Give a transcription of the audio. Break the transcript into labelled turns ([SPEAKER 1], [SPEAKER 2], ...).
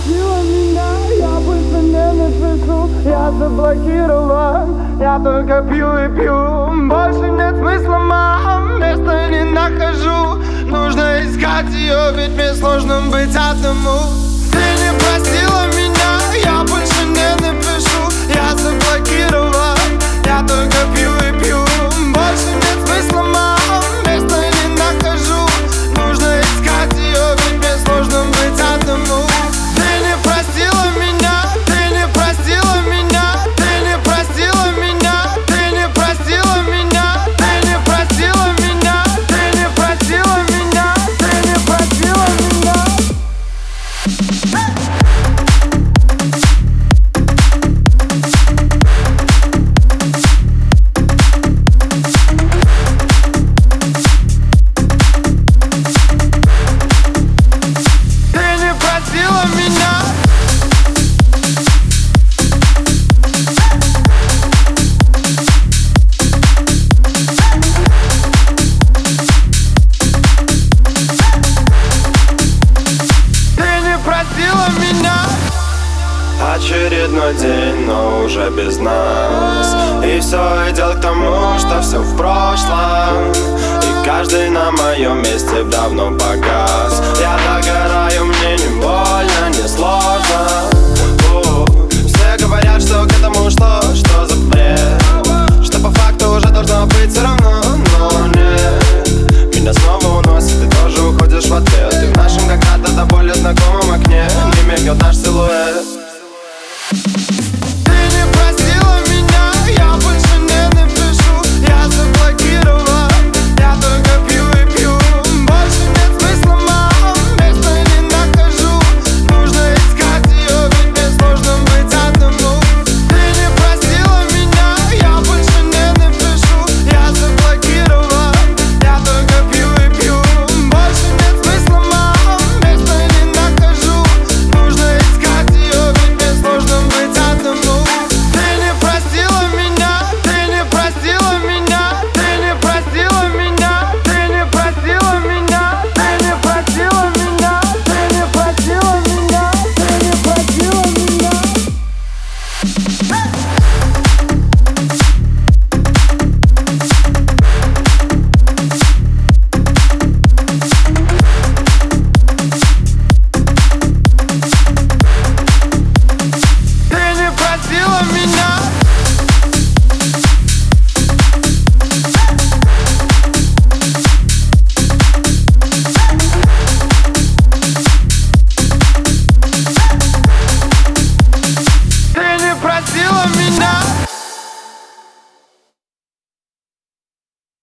[SPEAKER 1] простила меня, я больше не напишу. Я заблокирован, я только пью и пью. Больше нет смысла, мам, места не нахожу. Нужно искать ее, ведь мне сложно быть одному. Ты не простила меня, я больше не напишу. Я заблокирован, я только пью и пью. Больше нет смысла, мам, места не нахожу. Нужно искать ее, ведь мне сложно быть одному. Ты не простила меня, ты не простила меня, ты не простила меня, ты не простила меня, ты не простила меня, ты не простила меня, ты не простила меня.
[SPEAKER 2] Очередной день, но уже без нас. И все идет к тому, что все в прошлом. И каждый на моем месте давно погас. Я догораю, мне не больно, не сложно. Все говорят, что к этому шло, что за бред. Что по факту уже должно быть все равно, но нет. Меня снова уносит, ты тоже уходишь в ответ. И в нашем когда-то до боли знакомом окне не мигнет наш силуэт.